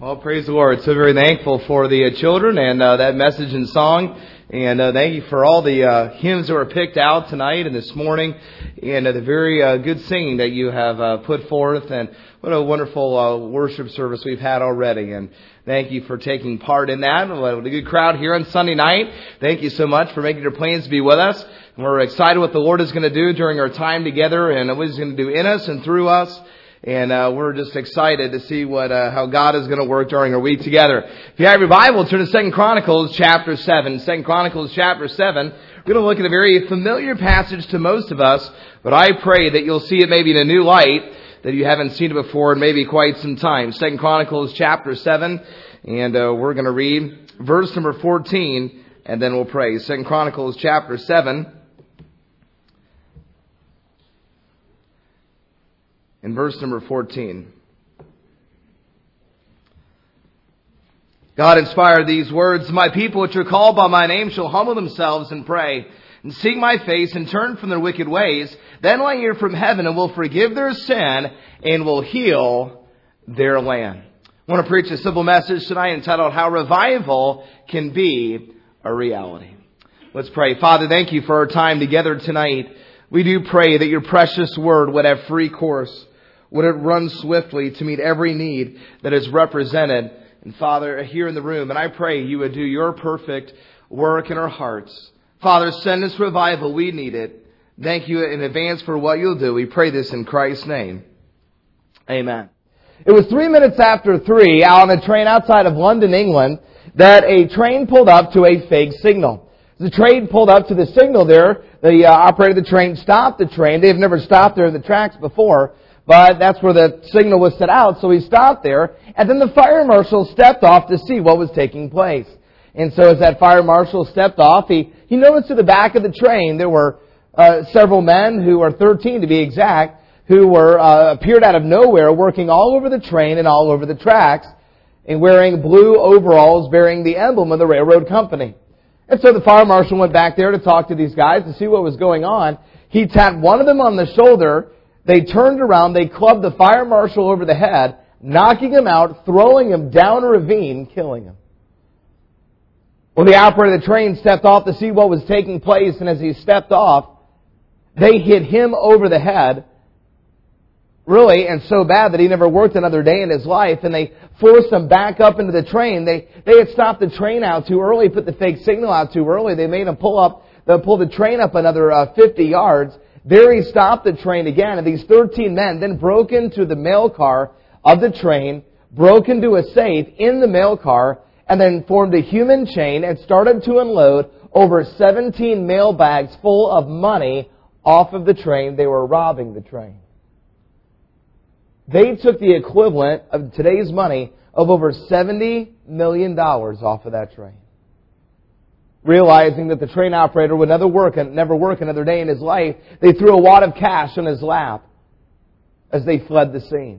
Well, praise the Lord. So very thankful for the children and that message and song. And thank you for all the hymns that were picked out tonight and this morning. And the very good singing that you have put forth. And what a wonderful worship service we've had already. And thank you for taking part in that. What a good crowd here on Sunday night. Thank you so much for making your plans to be with us. And we're excited what the Lord is going to do during our time together and what He's going to do in us and through us. And we're just excited to see how God is going to work during our week together. If you have your Bible, turn to 2 Chronicles chapter 7. 2 Chronicles chapter 7. We're going to look at a very familiar passage to most of us, but I pray that you'll see it maybe in a new light, that you haven't seen it before in maybe quite some time. 2 Chronicles chapter 7, and we're going to read verse number 14, and then we'll pray. 2 Chronicles chapter 7. In verse number 14. God inspired these words, "My people which are called by my name shall humble themselves and pray, and seek my face and turn from their wicked ways. Then will I hear from heaven and will forgive their sin and will heal their land." I want to preach a simple message tonight entitled, "How Revival Can Be a Reality." Let's pray. Father, thank you for our time together tonight. We do pray that your precious word would have free course. Would it run swiftly to meet every need that is represented? And Father, here in the room, and I pray you would do your perfect work in our hearts. Father, send us revival. We need it. Thank you in advance for what you'll do. We pray this in Christ's name. Amen. It was 3 minutes after 3 on a train outside of London, England, that a train pulled up to a fake signal. The train pulled up to the signal there. The operator of the train stopped the train. They've never stopped there in the tracks before. But that's where the signal was set out, so he stopped there. And then the fire marshal stepped off to see what was taking place. And so as that fire marshal stepped off, he noticed to the back of the train there were several men, who are 13 to be exact, who were appeared out of nowhere, working all over the train and all over the tracks, and wearing blue overalls bearing the emblem of the railroad company. And so the fire marshal went back there to talk to these guys to see what was going on. He tapped one of them on the shoulder. They turned around, they clubbed the fire marshal over the head, knocking him out, throwing him down a ravine, killing him. Well, the operator of the train stepped off to see what was taking place, and as he stepped off, they hit him over the head, really, and so bad that he never worked another day in his life, and they forced him back up into the train. They had stopped the train out too early, put the fake signal out too early. They made him pull the train up another 50 yards. There he stopped the train again, and these 13 men then broke into the mail car of the train, broke into a safe in the mail car, and then formed a human chain and started to unload over 17 mail bags full of money off of the train. They were robbing the train. They took the equivalent of today's money of over $70 million off of that train. Realizing that the train operator would never work another day in his life, they threw a wad of cash on his lap as they fled the scene.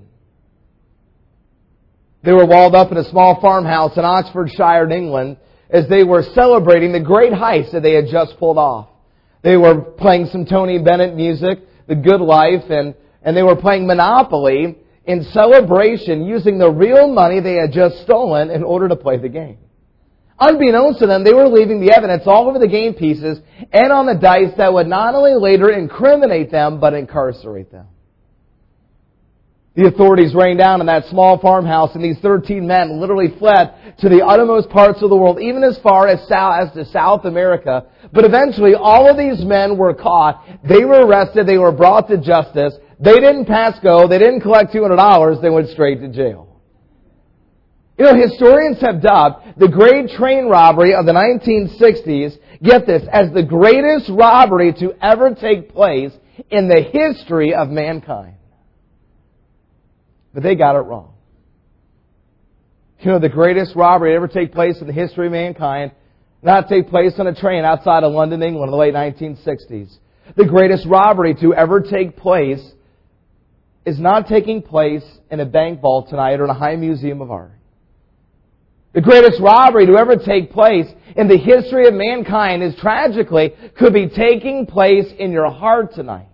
They were walled up in a small farmhouse in Oxfordshire, England, as they were celebrating the great heist that they had just pulled off. They were playing some Tony Bennett music, The Good Life, and they were playing Monopoly in celebration using the real money they had just stolen in order to play the game. Unbeknownst to them, they were leaving the evidence all over the game pieces and on the dice that would not only later incriminate them, but incarcerate them. The authorities rained down in that small farmhouse, and these 13 men literally fled to the uttermost parts of the world, even as far as to South America. But eventually, all of these men were caught. They were arrested. They were brought to justice. They didn't pass go. They didn't collect $200. They went straight to jail. You know, historians have dubbed the great train robbery of the 1960s, get this, as the greatest robbery to ever take place in the history of mankind. But they got it wrong. You know, the greatest robbery to ever take place in the history of mankind not take place on a train outside of London, England in the late 1960s. The greatest robbery to ever take place is not taking place in a bank vault tonight or in a high museum of art. The greatest robbery to ever take place in the history of mankind is tragically could be taking place in your heart tonight,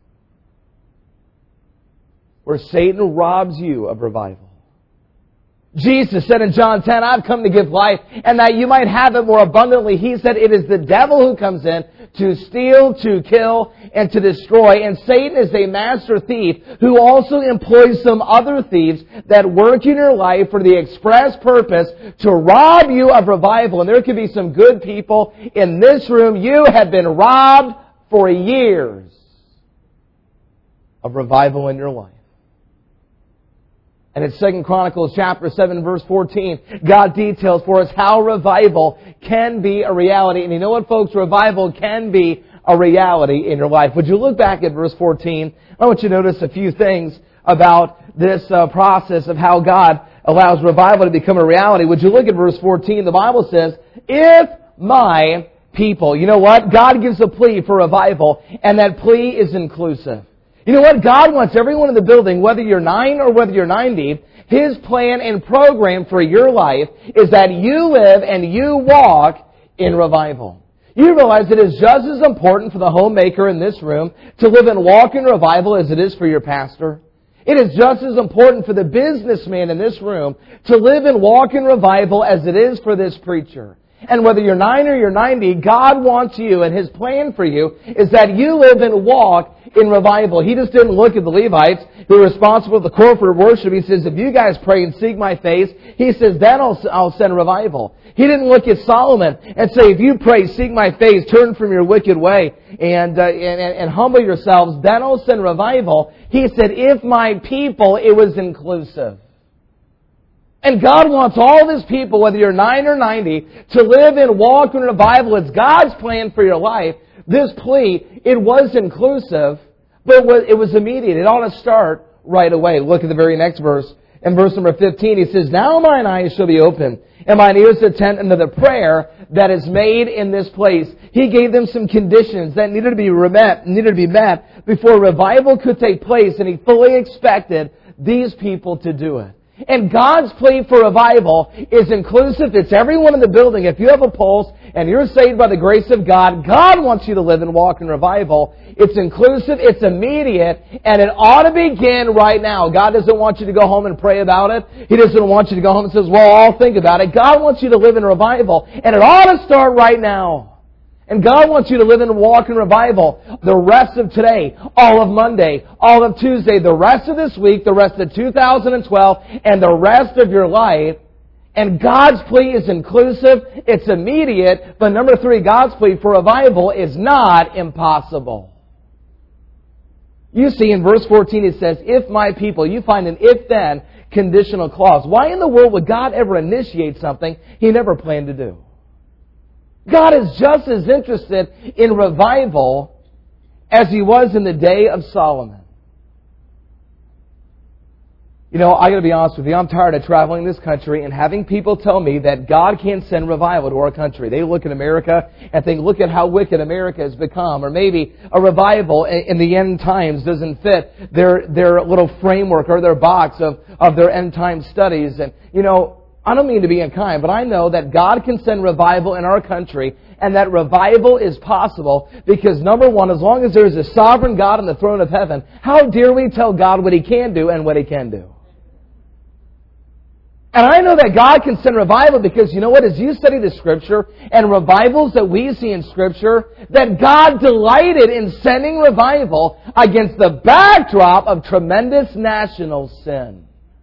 where Satan robs you of revival. Jesus said in John 10, I've come to give life and that you might have it more abundantly. He said it is the devil who comes in to steal, to kill, and to destroy. And Satan is a master thief who also employs some other thieves that work in your life for the express purpose to rob you of revival. And there could be some good people in this room. You have been robbed for years of revival in your life. And in 2 Chronicles chapter 7 verse 14, God details for us how revival can be a reality. And you know what, folks? Revival can be a reality in your life. Would you look back at verse 14? I want you to notice a few things about this process of how God allows revival to become a reality. Would you look at verse 14? The Bible says, if my people. You know what? God gives a plea for revival, and that plea is inclusive. You know what? God wants everyone in the building, whether you're 9 or whether you're 90, His plan and program for your life is that you live and you walk in revival. You realize it is just as important for the homemaker in this room to live and walk in revival as it is for your pastor. It is just as important for the businessman in this room to live and walk in revival as it is for this preacher. And whether you're 9 or you're 90, God wants you, and His plan for you is that you live and walk in revival. He just didn't look at the Levites who were responsible for the corporate worship. He says, if you guys pray and seek my face, He says, then I'll send revival. He didn't look at Solomon and say, if you pray, seek my face, turn from your wicked way, and humble yourselves, then I'll send revival. He said, if my people, it was inclusive. And God wants all His people, whether you're 9 or 90, to live and walk in revival. It's God's plan for your life. This plea, it was inclusive, but it was immediate. It ought to start right away. Look at the very next verse. In verse number 15, He says, now mine eyes shall be open, and mine ears attend unto the prayer that is made in this place. He gave them some conditions that needed to be met before revival could take place, and He fully expected these people to do it. And God's plea for revival is inclusive. It's everyone in the building. If you have a pulse and you're saved by the grace of God, God wants you to live and walk in revival. It's inclusive, it's immediate, and it ought to begin right now. God doesn't want you to go home and pray about it. He doesn't want you to go home and say, well, I'll think about it. God wants you to live in revival, and it ought to start right now. And God wants you to live and walk in revival the rest of today, all of Monday, all of Tuesday, the rest of this week, the rest of 2012, and the rest of your life. And God's plea is inclusive, it's immediate, but number 3, God's plea for revival is not impossible. You see in verse 14 it says, if my people, you find an if-then conditional clause. Why in the world would God ever initiate something He never planned to do? God is just as interested in revival as He was in the day of Solomon. You know, I got to be honest with you, I'm tired of traveling this country and having people tell me that God can't send revival to our country. They look at America and think, look at how wicked America has become. Or maybe a revival in the end times doesn't fit their little framework or their box of their end time studies. And, you know, I don't mean to be unkind, but I know that God can send revival in our country, and that revival is possible because, number 1, as long as there is a sovereign God on the throne of heaven, how dare we tell God what He can do and what He can do? And I know that God can send revival because, you know what, as you study the Scripture and revivals that we see in Scripture, that God delighted in sending revival against the backdrop of tremendous national sin.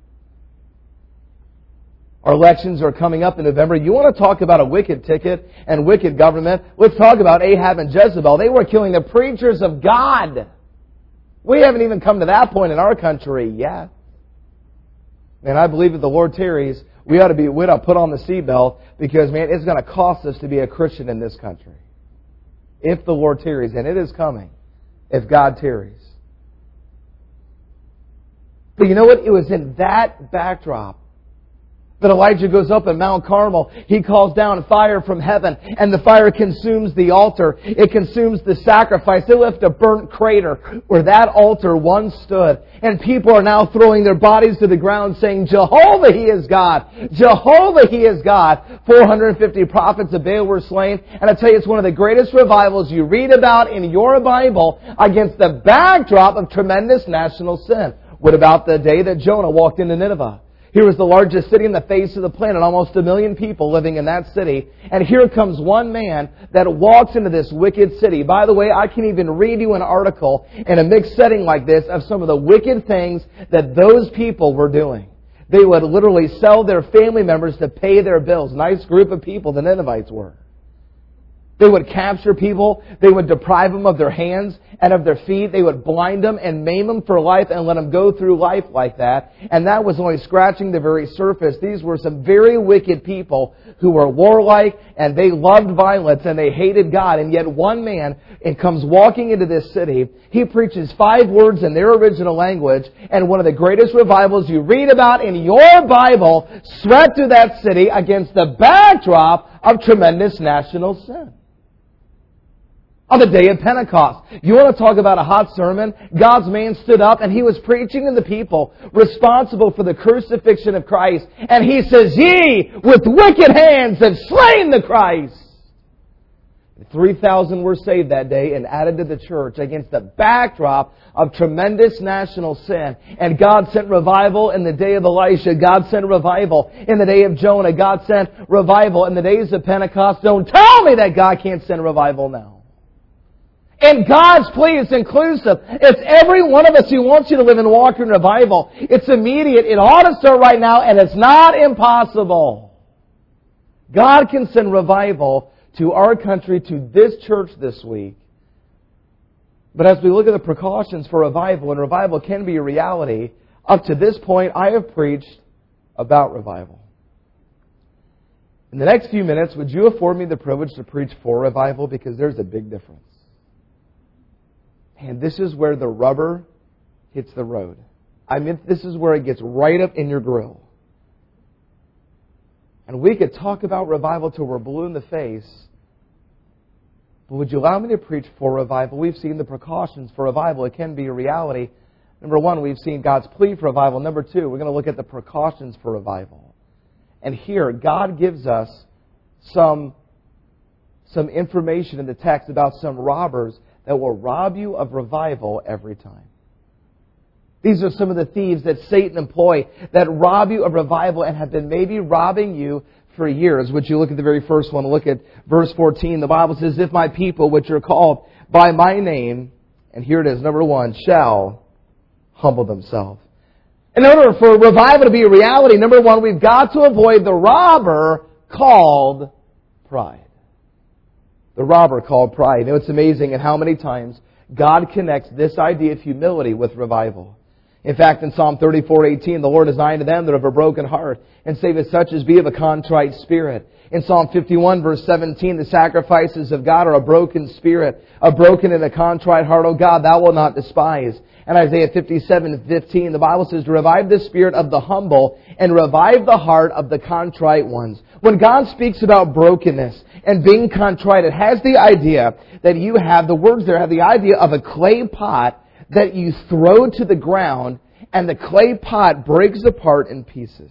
Our elections are coming up in November. You want to talk about a wicked ticket and wicked government? Let's talk about Ahab and Jezebel. They were killing the preachers of God. We haven't even come to that point in our country yet. And I believe if the Lord tarries, we ought to put on the seatbelt because, man, it's going to cost us to be a Christian in this country. If the Lord tarries, and it is coming, if God tarries. But you know what? It was in that backdrop that Elijah goes up at Mount Carmel. He calls down fire from heaven, and the fire consumes the altar. It consumes the sacrifice. They left a burnt crater where that altar once stood. And people are now throwing their bodies to the ground saying, Jehovah, He is God. Jehovah, He is God. 450 prophets of Baal were slain. And I tell you, it's one of the greatest revivals you read about in your Bible against the backdrop of tremendous national sin. What about the day that Jonah walked into Nineveh? Here was the largest city on the face of the planet, almost 1 million people living in that city. And here comes one man that walks into this wicked city. By the way, I can even read you an article in a mixed setting like this of some of the wicked things that those people were doing. They would literally sell their family members to pay their bills. Nice group of people the Ninevites were. They would capture people. They would deprive them of their hands and of their feet. They would blind them and maim them for life and let them go through life like that. And that was only scratching the very surface. These were some very wicked people who were warlike, and they loved violence, and they hated God. And yet one man comes walking into this city. He preaches 5 words in their original language, and one of the greatest revivals you read about in your Bible swept through that city against the backdrop of tremendous national sin. On the day of Pentecost. You want to talk about a hot sermon? God's man stood up and he was preaching to the people responsible for the crucifixion of Christ. And he says, "Ye with wicked hands have slain the Christ." 3,000 were saved that day and added to the church against the backdrop of tremendous national sin. And God sent revival in the day of Elisha. God sent revival in the day of Jonah. God sent revival in the days of Pentecost. Don't tell me that God can't send revival now. And God's plea is inclusive. It's every one of us who wants you to live and walk in revival. It's immediate. It ought to start right now, and it's not impossible. God can send revival to our country, to this church this week. But as we look at the precautions for revival, and revival can be a reality, up to this point I have preached about revival. In the next few minutes, would you afford me the privilege to preach for revival? Because there's a big difference. And this is where the rubber hits the road. I mean, this is where it gets right up in your grill. And we could talk about revival till we're blue in the face. But would you allow me to preach for revival? We've seen the precautions for revival. It can be a reality. Number 1, we've seen God's plea for revival. Number 2, we're going to look at the precautions for revival. And here, God gives us some information in the text about some robbers that will rob you of revival every time. These are some of the thieves that Satan employ that rob you of revival and have been maybe robbing you for years. Would you look at the very first one? Look at verse 14. The Bible says, "If my people, which are called by my name," and here it is, number 1, "shall humble themselves." In order for revival to be a reality, number 1, we've got to avoid the robber called pride. The robber called pride. You know, it's amazing at how many times God connects this idea of humility with revival. In fact, in Psalm 34:18, "The Lord is nigh to them that have a broken heart, and saveth such as be of a contrite spirit." In Psalm 51, verse 17, "The sacrifices of God are a broken spirit, a broken and a contrite heart, O God, thou wilt not despise." And Isaiah 57:15, the Bible says, "To revive the spirit of the humble and revive the heart of the contrite ones." When God speaks about brokenness and being contrite, it has the idea that you have, the words there have the idea of a clay pot that you throw to the ground, and the clay pot breaks apart in pieces.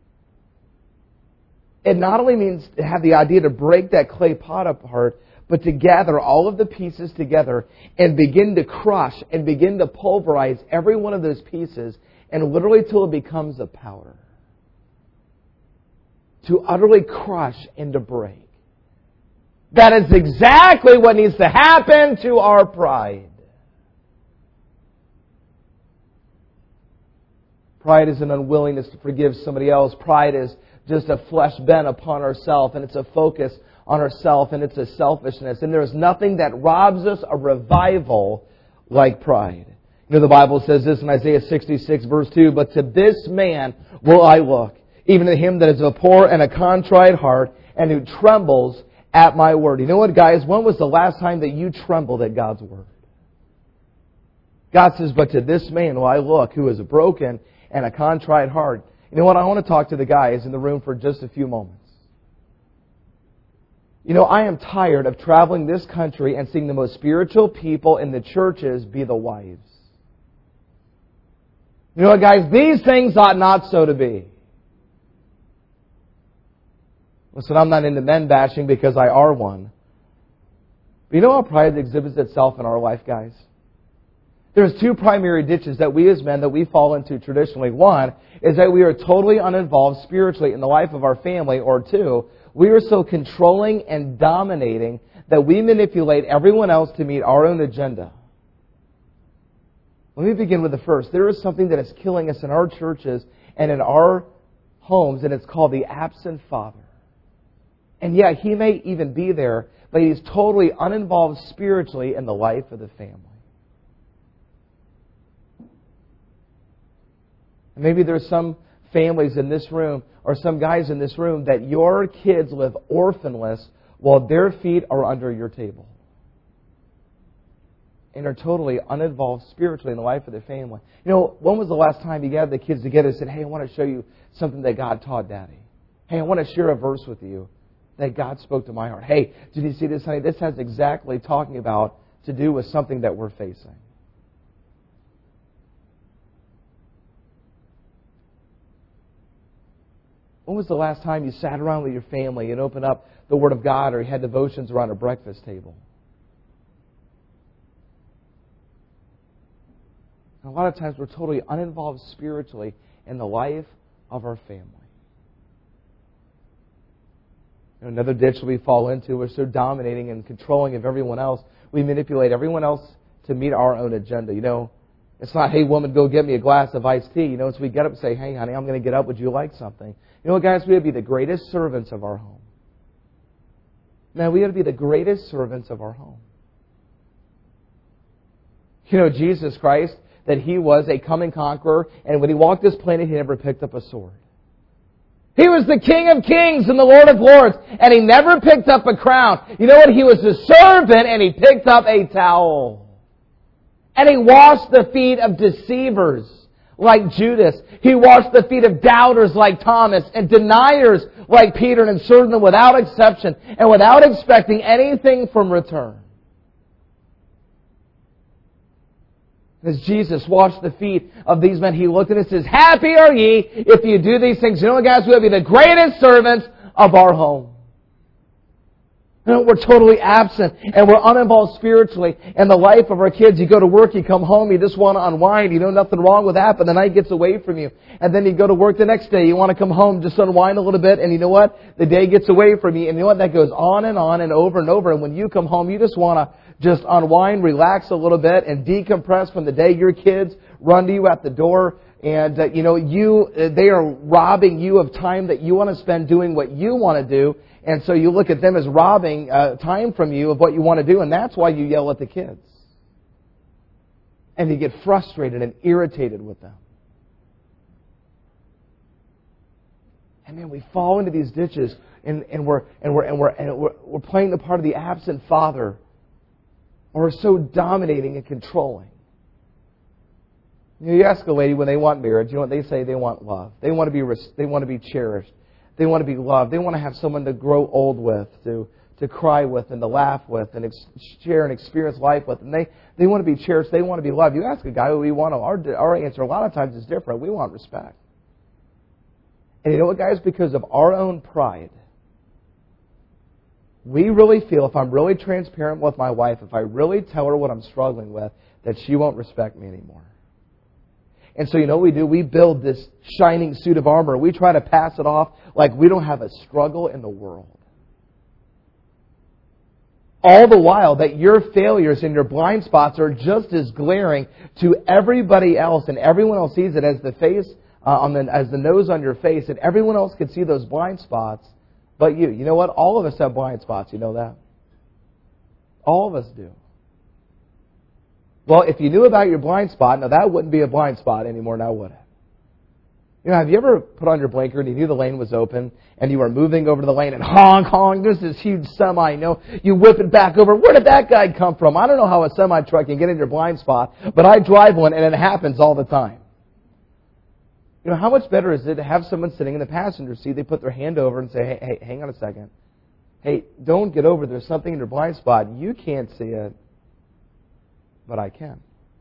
It not only means to have the idea to break that clay pot apart, but to gather all of the pieces together and begin to crush and begin to pulverize every one of those pieces, and literally till it becomes a powder. To utterly crush and to break. That is exactly what needs to happen to our pride. Pride is an unwillingness to forgive somebody else. Pride is just a flesh bent upon ourselves, and it's a focus on ourselves, and it's a selfishness. And there is nothing that robs us of revival like pride. You know, the Bible says this in Isaiah 66, verse 2, "But to this man will I look, even to him that is a poor and a contrite heart, and who trembles at my word." You know what, guys? When was the last time that you trembled at God's word? God says, "But to this man will I look, who is broken and a contrite heart." You know what? I want to talk to the guys in the room for just a few moments. You know, I am tired of traveling this country and seeing the most spiritual people in the churches be the wives. You know what, guys? These things ought not so to be. Listen, I'm not into men bashing because I are one. But you know how pride exhibits itself in our life, guys? There's two primary ditches that we as men that we fall into traditionally. One is that we are totally uninvolved spiritually in the life of our family. Or two, we are so controlling and dominating that we manipulate everyone else to meet our own agenda. Let me begin with the first. There is something that is killing us in our churches and in our homes, and it's called the absent father. And yeah, he may even be there, but he's totally uninvolved spiritually in the life of the family. And maybe there's some families in this room or some guys in this room that your kids live orphanless while their feet are under your table. And are totally uninvolved spiritually in the life of their family. You know, when was the last time you gathered the kids together and said, hey, I want to show you something that God taught Daddy. Hey, I want to share a verse with you that God spoke to my heart. Hey, did you see this, honey? This has exactly talking about to do with something that we're facing. When was the last time you sat around with your family and opened up the Word of God or you had devotions around a breakfast table? And a lot of times we're totally uninvolved spiritually in the life of our family. Another ditch we fall into, we're so dominating and controlling of everyone else, we manipulate everyone else to meet our own agenda. You know, it's not, hey, woman, go get me a glass of iced tea. You know, it's we get up and say, hey, honey, I'm going to get up. Would you like something? You know what, guys? We ought to be the greatest servants of our home. Man, we ought to be the greatest servants of our home. You know, Jesus Christ, that He was a coming conqueror, and when He walked this planet, He never picked up a sword. He was the King of Kings and the Lord of Lords, and He never picked up a crown. You know what? He was a servant, and He picked up a towel. And He washed the feet of deceivers like Judas. He washed the feet of doubters like Thomas, and deniers like Peter, and served them without exception, and without expecting anything from return. As Jesus washed the feet of these men, He looked at us and says, happy are ye if you do these things. You know what, guys? We'll be the greatest servants of our home. You know, we're totally absent and we're uninvolved spiritually in the life of our kids. You go to work, you come home, you just want to unwind. You know, nothing wrong with that, but the night gets away from you. And then you go to work the next day. You want to come home, just unwind a little bit, and you know what? The day gets away from you. And you know what? That goes on and over and over. And when you come home, you just want to just unwind, relax a little bit, and decompress from the day your kids run to you at the door. And, they are robbing you of time that you want to spend doing what you want to do. And so you look at them as robbing time from you of what you want to do. And that's why you yell at the kids. And you get frustrated and irritated with them. And man, we fall into these ditches and we're playing the part of the absent father. Or we're so dominating and controlling. You ask a lady when they want marriage, you know what they say? They want love. They want to be cherished. They want to be loved. They want to have someone to grow old with, to cry with, and to laugh with, and share and experience life with. And they want to be cherished. They want to be loved. You ask a guy what we want, our answer a lot of times is different. We want respect. And you know what, guys? Because of our own pride, we really feel, if I'm really transparent with my wife, if I really tell her what I'm struggling with, that she won't respect me anymore. And so you know what we do? We build this shining suit of armor. We try to pass it off like we don't have a struggle in the world. All the while that your failures and your blind spots are just as glaring to everybody else, and everyone else sees it as the face as the nose on your face, and everyone else can see those blind spots but you. You know what? All of us have blind spots. You know that? All of us do. Well, if you knew about your blind spot, now that wouldn't be a blind spot anymore, now would it? You know, have you ever put on your blinker and you knew the lane was open and you were moving over to the lane and honk, honk, there's this huge semi, you whip it back over. Where did that guy come from? I don't know how a semi-truck can get in your blind spot, but I drive one and it happens all the time. You know, how much better is it to have someone sitting in the passenger seat, they put their hand over and say, hey, hang on a second. Hey, don't get over, there's something in your blind spot. You can't see it, but I can.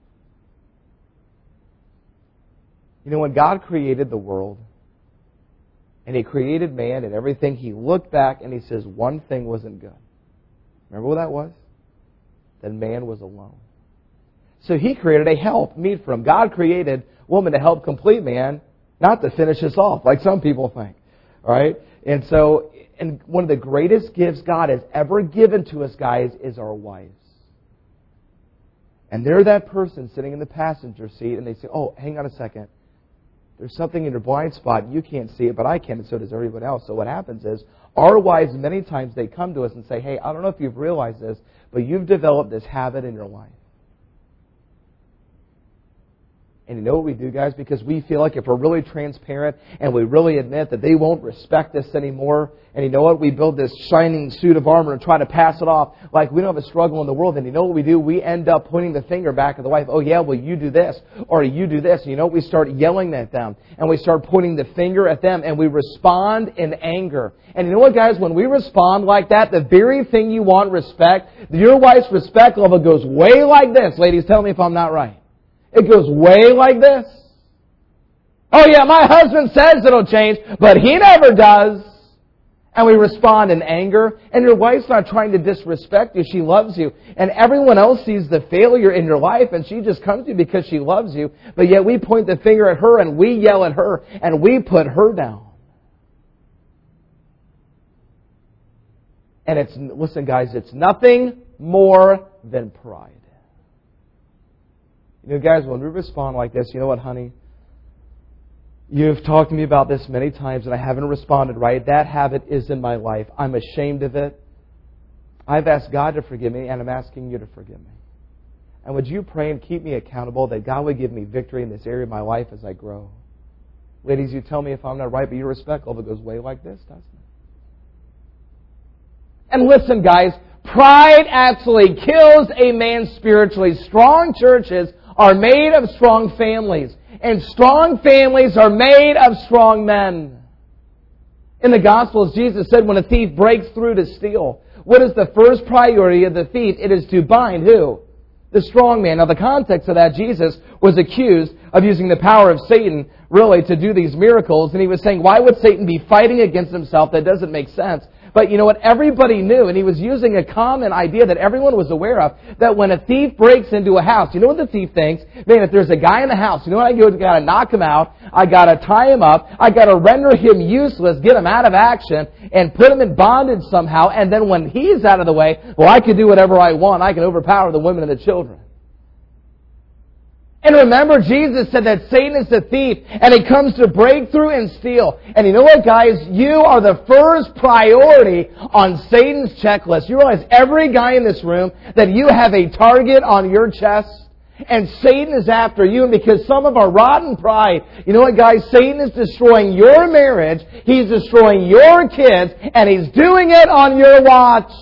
You know, when God created the world, and He created man and everything, He looked back and He says one thing wasn't good. Remember what that was? That man was alone. So He created a help meet for him. God created woman to help complete man, not to finish us off, like some people think. All right? And so, and one of the greatest gifts God has ever given to us, guys, is our wives. And they're that person sitting in the passenger seat, and they say, oh, hang on a second. There's something in your blind spot. You can't see it, but I can, and so does everyone else. So what happens is, our wives, many times, they come to us and say, hey, I don't know if you've realized this, but you've developed this habit in your life. And you know what we do, guys? Because we feel like if we're really transparent and we really admit that they won't respect us anymore, and you know what? We build this shining suit of armor and try to pass it off like we don't have a struggle in the world. And you know what we do? We end up pointing the finger back at the wife. Oh, yeah, well, you do this. Or you do this. And you know what? We start yelling at them. And we start pointing the finger at them. And we respond in anger. And you know what, guys? When we respond like that, the very thing you want, respect, your wife's respect level goes way like this. Ladies, tell me if I'm not right. It goes way like this. Oh yeah, my husband says it'll change, but he never does. And we respond in anger. And your wife's not trying to disrespect you. She loves you. And everyone else sees the failure in your life, and she just comes to you because she loves you. But yet we point the finger at her, and we yell at her, and we put her down. And listen guys, it's nothing more than pride. You know, guys, when we respond like this, you know what, honey? You've talked to me about this many times and I haven't responded right. That habit is in my life. I'm ashamed of it. I've asked God to forgive me and I'm asking you to forgive me. And would you pray and keep me accountable that God would give me victory in this area of my life as I grow? Ladies, you tell me if I'm not right, but your respect level goes way like this, doesn't it? And listen, guys, pride actually kills a man spiritually. Strong churches are made of strong families. And strong families are made of strong men. In the Gospels, Jesus said when a thief breaks through to steal, what is the first priority of the thief? It is to bind who? The strong man. Now the context of that, Jesus was accused of using the power of Satan really to do these miracles. And he was saying, why would Satan be fighting against himself? That doesn't make sense. But you know what? Everybody knew, and he was using a common idea that everyone was aware of, that when a thief breaks into a house, you know what the thief thinks? Man, if there's a guy in the house, you know what I do? I got to knock him out. I got to tie him up. I got to render him useless, get him out of action, and put him in bondage somehow. And then when he's out of the way, well, I can do whatever I want. I can overpower the women and the children. And remember, Jesus said that Satan is the thief, and he comes to break through and steal. And you know what, guys? You are the first priority on Satan's checklist. You realize every guy in this room that you have a target on your chest, and Satan is after you. And because some of our rotten pride, you know what, guys? Satan is destroying your marriage, he's destroying your kids, and he's doing it on your watch.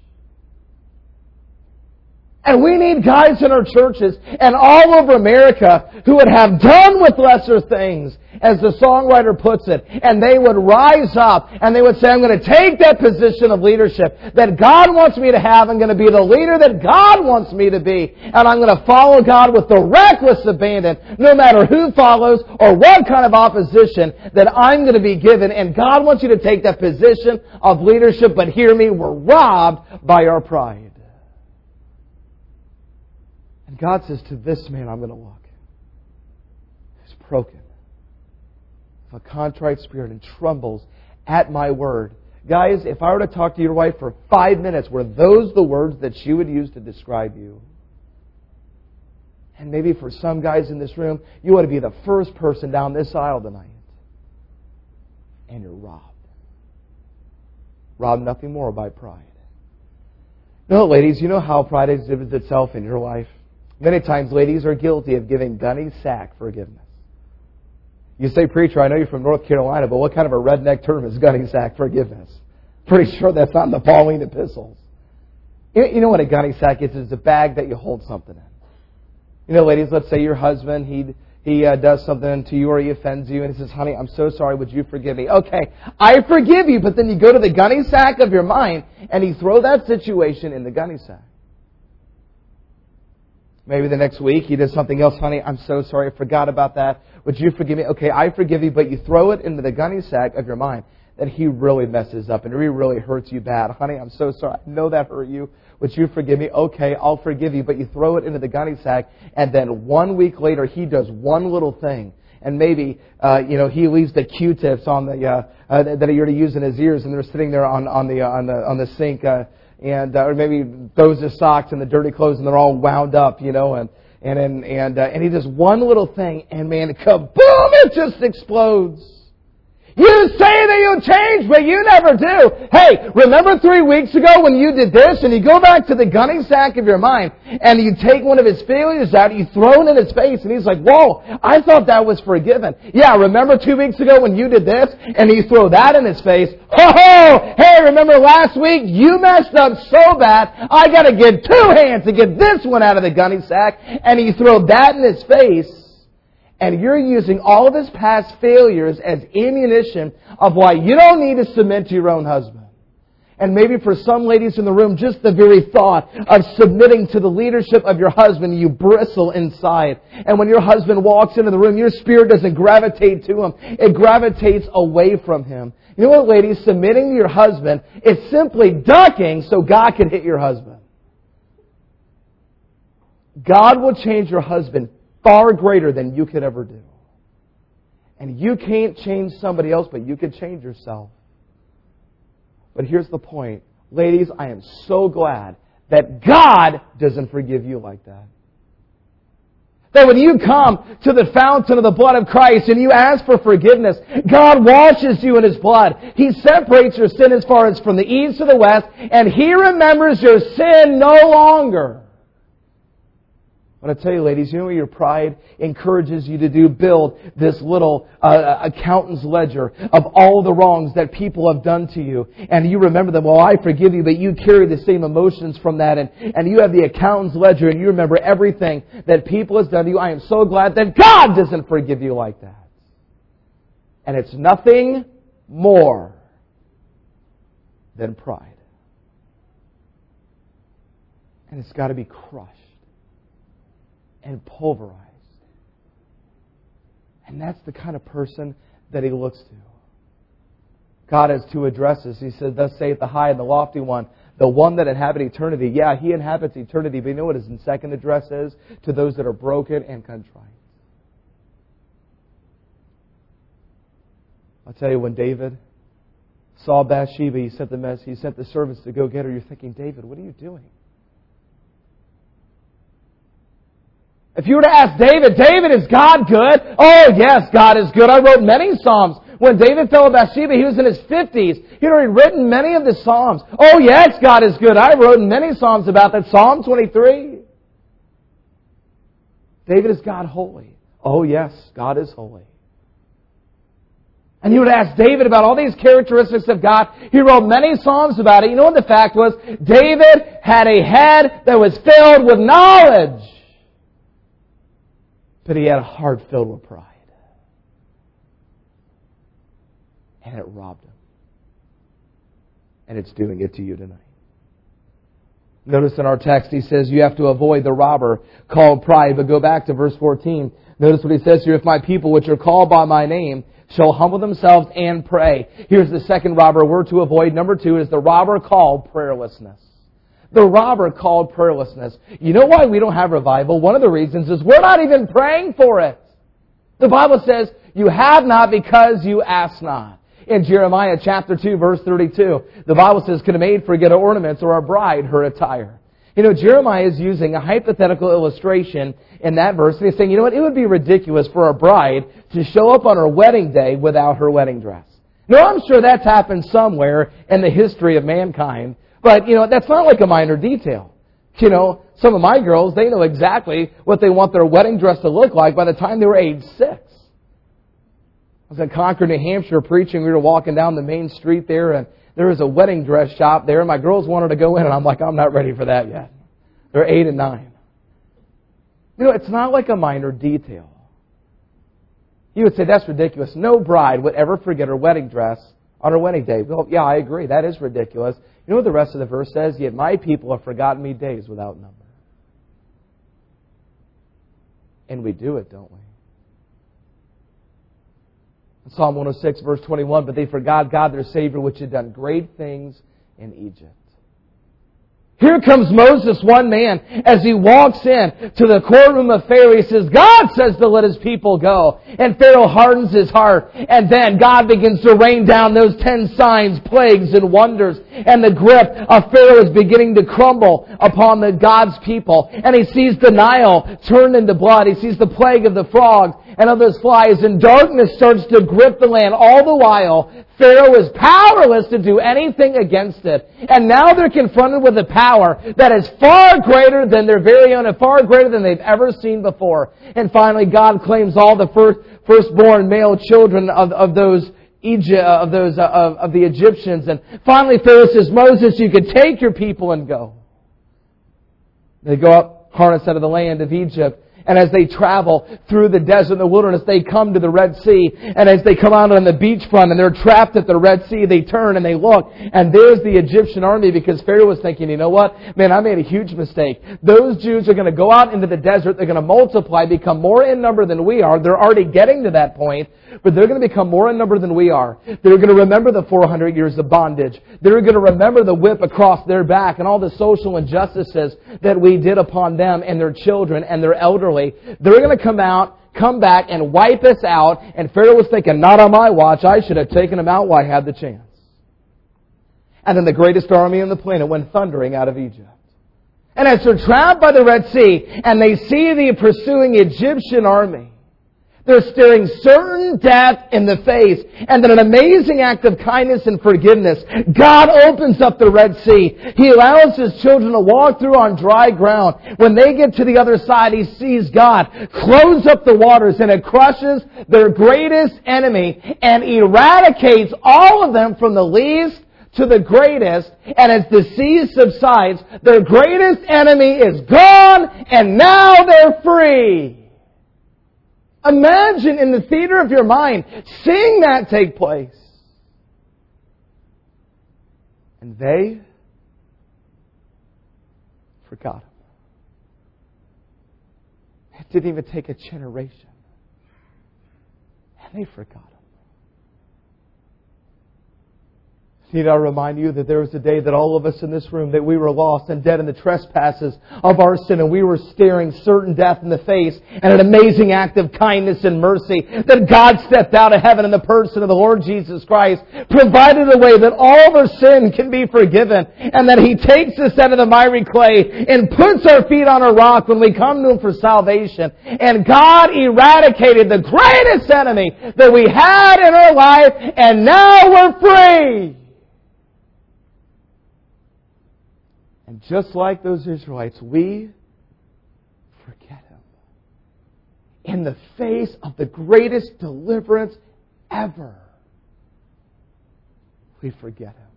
And we need guys in our churches and all over America who would have done with lesser things, as the songwriter puts it. And they would rise up and they would say, I'm going to take that position of leadership that God wants me to have. I'm going to be the leader that God wants me to be. And I'm going to follow God with the reckless abandon, no matter who follows or what kind of opposition that I'm going to be given. And God wants you to take that position of leadership. But hear me, we're robbed by our pride. And God says, to this man I'm going to look. Who's broken, of a contrite spirit, and trembles at my word. Guys, if I were to talk to your wife for 5 minutes, were those the words that she would use to describe you? And maybe for some guys in this room, you ought to be the first person down this aisle tonight. And you're robbed. Robbed nothing more by pride. No, ladies, you know how pride exhibits itself in your life? Many times ladies are guilty of giving gunny sack forgiveness. You say, preacher, I know you're from North Carolina, but what kind of a redneck term is gunny sack forgiveness? Pretty sure that's not in the Pauline epistles. You know what a gunny sack is? It's a bag that you hold something in. You know, ladies, let's say your husband, he does something to you or he offends you and he says, honey, I'm so sorry, would you forgive me? Okay, I forgive you, but then you go to the gunny sack of your mind and you throw that situation in the gunny sack. Maybe the next week he does something else. Honey, I'm so sorry. I forgot about that. Would you forgive me? Okay, I forgive you, but you throw it into the gunny sack of your mind. that he really messes up and he really hurts you bad. Honey, I'm so sorry. I know that hurt you. Would you forgive me? Okay, I'll forgive you. But you throw it into the gunny sack, and then 1 week later he does one little thing. And maybe, he leaves the Q-tips on the, that you're to use in his ears, and they're sitting there on the sink, or maybe throws his socks in the dirty clothes, and they're all wound up, and he does one little thing, and man, kaboom! It just explodes. You say that you'll change, but you never do. Hey, remember 3 weeks ago when you did this? And you go back to the gunny sack of your mind, and you take one of his failures out, you throw it in his face, and he's like, whoa, I thought that was forgiven. Yeah, remember 2 weeks ago when you did this? And you throw that in his face. Oh, hey, remember last week? You messed up so bad, I gotta get 2 hands to get this one out of the gunny sack. And you throw that in his face. And you're using all of his past failures as ammunition of why you don't need to submit to your own husband. And maybe for some ladies in the room, just the very thought of submitting to the leadership of your husband, you bristle inside. And when your husband walks into the room, your spirit doesn't gravitate to him. It gravitates away from him. You know what, ladies? Submitting to your husband is simply ducking so God can hit your husband. God will change your husband far greater than you could ever do. And you can't change somebody else, but you can change yourself. But here's the point. Ladies, I am so glad that God doesn't forgive you like that. That when you come to the fountain of the blood of Christ and you ask for forgiveness, God washes you in His blood. He separates your sin as far as from the east to the west, and He remembers your sin no longer. But I tell you, ladies, you know what your pride encourages you to do? Build this little accountant's ledger of all the wrongs that people have done to you. And you remember them. Well, I forgive you, but you carry the same emotions from that. And you have the accountant's ledger and you remember everything that people have done to you. I am so glad that God doesn't forgive you like that. And it's nothing more than pride. And it's got to be crushed and pulverized. And that's the kind of person that He looks to. God has 2 addresses. He said, thus saith the high and the lofty one, the one that inhabits eternity. Yeah, He inhabits eternity, but you know what His second address is? To those that are broken and contrite. I'll tell you, when David saw Bathsheba, he sent the servants to go get her. You're thinking, David, what are you doing? If you were to ask David, is God good? Oh, yes, God is good. I wrote many Psalms. When David fell with Bathsheba, he was in his 50s. He'd already written many of the Psalms. Oh, yes, God is good. I wrote many Psalms about that. Psalm 23. David, is God holy? Oh, yes, God is holy. And you would ask David about all these characteristics of God. He wrote many Psalms about it. You know what the fact was? David had a head that was filled with knowledge. But he had a heart filled with pride. And it robbed him. And it's doing it to you tonight. Notice in our text he says you have to avoid the robber called pride. But go back to verse 14. Notice what he says here. If my people which are called by my name shall humble themselves and pray. Here's the second robber we're to avoid. Number 2 is the robber called prayerlessness. The robber called prayerlessness. You know why we don't have revival? One of the reasons is we're not even praying for it. The Bible says, you have not because you ask not. In Jeremiah chapter 2, verse 32, the Bible says, can a maid forget her ornaments or a bride her attire? You know, Jeremiah is using a hypothetical illustration in that verse. And he's saying, you know what? It would be ridiculous for a bride to show up on her wedding day without her wedding dress. Now, I'm sure that's happened somewhere in the history of mankind. But, you know, that's not like a minor detail. You know, some of my girls, they know exactly what they want their wedding dress to look like by the time they were age 6. I was in Concord, New Hampshire preaching. We were walking down the main street there, and there was a wedding dress shop there. And my girls wanted to go in, and I'm like, I'm not ready for that yet. They're 8 and 9. You know, it's not like a minor detail. You would say, that's ridiculous. No bride would ever forget her wedding dress on her wedding day. Well, yeah, I agree. That is ridiculous. You know what the rest of the verse says? Yet my people have forgotten me days without number. And we do it, don't we? Psalm 106, verse 21, but they forgot God, their Savior, which had done great things in Egypt. Here comes Moses, one man, as he walks in to the courtroom of Pharaoh. He says, God says to let His people go. And Pharaoh hardens his heart. And then God begins to rain down those 10 signs, plagues, and wonders. And the grip of Pharaoh is beginning to crumble upon God's people. And he sees the Nile turned into blood. He sees the plague of the frogs and of those flies. And darkness starts to grip the land. All the while, Pharaoh is powerless to do anything against it. And now they're confronted with a power that is far greater than their very own and far greater than they've ever seen before. And finally, God claims all the firstborn male children of the Egyptians. And finally, Pharaoh says, Moses, you could take your people and go. They go up, harnessed out of the land of Egypt. And as they travel through the desert and the wilderness, they come to the Red Sea. And as they come out on the beachfront and they're trapped at the Red Sea, they turn and they look. And there's the Egyptian army, because Pharaoh was thinking, you know what? Man, I made a huge mistake. Those Jews are going to go out into the desert. They're going to multiply, become more in number than we are. They're already getting to that point. But they're going to become more in number than we are. They're going to remember the 400 years of bondage. They're going to remember the whip across their back and all the social injustices that we did upon them and their children and their elderly. They're going to come back and wipe us out. And Pharaoh was thinking, not on my watch. I should have taken them out while I had the chance. And then the greatest army on the planet went thundering out of Egypt. And as they're trapped by the Red Sea and they see the pursuing Egyptian army, they're staring certain death in the face. And then an amazing act of kindness and forgiveness. God opens up the Red Sea. He allows His children to walk through on dry ground. When they get to the other side, He sees God close up the waters, and it crushes their greatest enemy and eradicates all of them from the least to the greatest. And as the sea subsides, their greatest enemy is gone, and now they're free. Imagine in the theater of your mind seeing that take place. And they forgot Him. It didn't even take a generation. And they forgot Him. Need I remind you that there was a day that all of us in this room, that we were lost and dead in the trespasses of our sin, and we were staring certain death in the face, and an amazing act of kindness and mercy that God stepped out of heaven in the person of the Lord Jesus Christ, provided a way that all of our sin can be forgiven, and that He takes us out of the miry clay and puts our feet on a rock when we come to Him for salvation. And God eradicated the greatest enemy that we had in our life, and now we're free. And just like those Israelites, we forget Him. In the face of the greatest deliverance ever, we forget Him.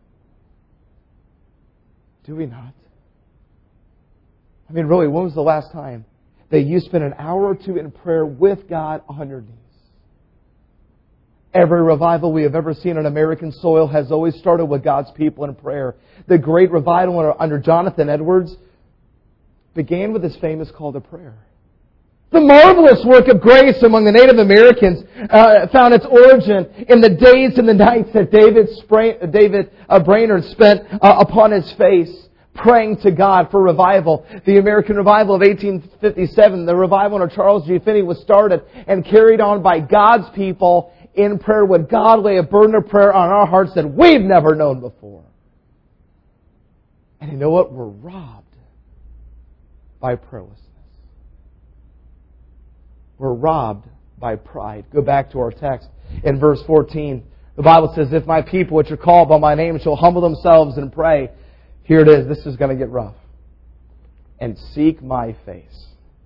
Do we not? I mean, really, when was the last time that you spent an hour or two in prayer with God on your knees? Every revival we have ever seen on American soil has always started with God's people in prayer. The great revival under Jonathan Edwards began with his famous call to prayer. The marvelous work of grace among the Native Americans found its origin in the days and the nights that David Brainerd spent upon his face, praying to God for revival. The American revival of 1857, the revival under Charles G. Finney, was started and carried on by God's people in prayer, when God lay a burden of prayer on our hearts that we've never known before. And you know what? We're robbed by prayerlessness. We're robbed by pride. Go back to our text in verse 14. The Bible says, if my people which are called by my name shall humble themselves and pray. Here it is. This is going to get rough. And seek my face.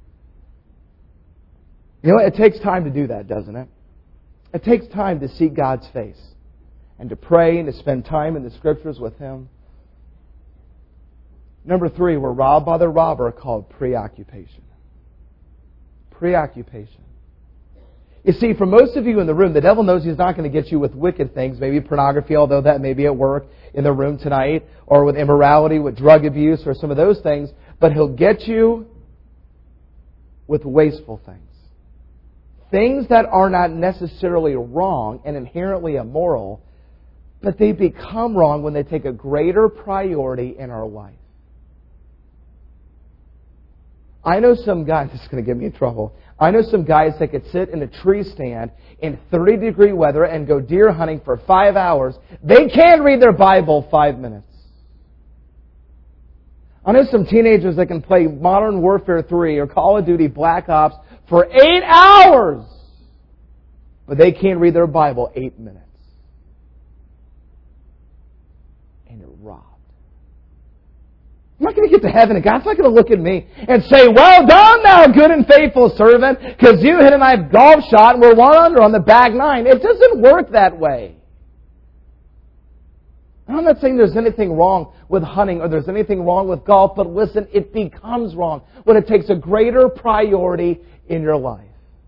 You know, it takes time to do that, doesn't it? It takes time to seek God's face and to pray and to spend time in the Scriptures with Him. Number 3, we're robbed by the robber called preoccupation. Preoccupation. You see, for most of you in the room, the devil knows he's not going to get you with wicked things, maybe pornography, although that may be at work in the room tonight, or with immorality, with drug abuse, or some of those things, but he'll get you with wasteful things. things that are not necessarily wrong and inherently immoral, but they become wrong when they take a greater priority in our life. I know some guys, this is going to get me in trouble. I know some guys that could sit in a tree stand in 30-degree weather and go deer hunting for 5 hours. They can't read their Bible 5 minutes. I know some teenagers that can play Modern Warfare 3 or Call of Duty Black Ops for 8 hours, but they can't read their Bible 8 minutes. And you're robbed. I'm not going to get to heaven and God's not going to look at me and say, well done, thou good and faithful servant, because you hit a nice golf shot and we're 1 under on the back 9. It doesn't work that way. I'm not saying there's anything wrong with hunting or there's anything wrong with golf, but listen, it becomes wrong when it takes a greater priority in your life.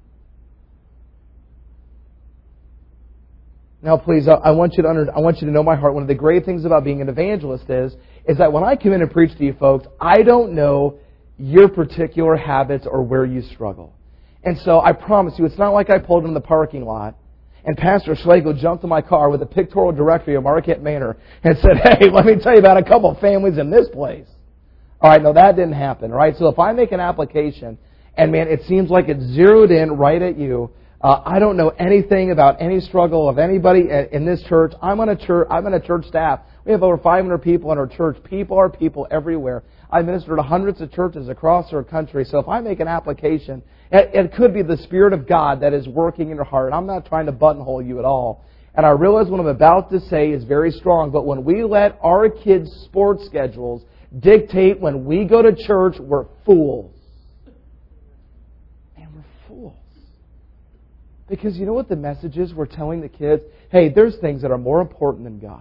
Now, please, I want you to know my heart. One of the great things about being an evangelist is that when I come in and preach to you folks, I don't know your particular habits or where you struggle. And so I promise you, it's not like I pulled in the parking lot and Pastor Schlegel jumped in my car with a pictorial directory of Marquette Manor and said, hey, let me tell you about a couple of families in this place. All right, no, that didn't happen. All right, so if I make an application and, man, it seems like it's zeroed in right at you, I don't know anything about any struggle of anybody in this church. I'm on a church staff. We have over 500 people in our church. People are people everywhere. I minister to hundreds of churches across our country. So if I make an application, it could be the Spirit of God that is working in your heart. I'm not trying to buttonhole you at all. And I realize what I'm about to say is very strong. But when we let our kids' sports schedules dictate when we go to church, we're fools. Man, we're fools. Because you know what the message is? We're telling the kids, hey, there's things that are more important than God.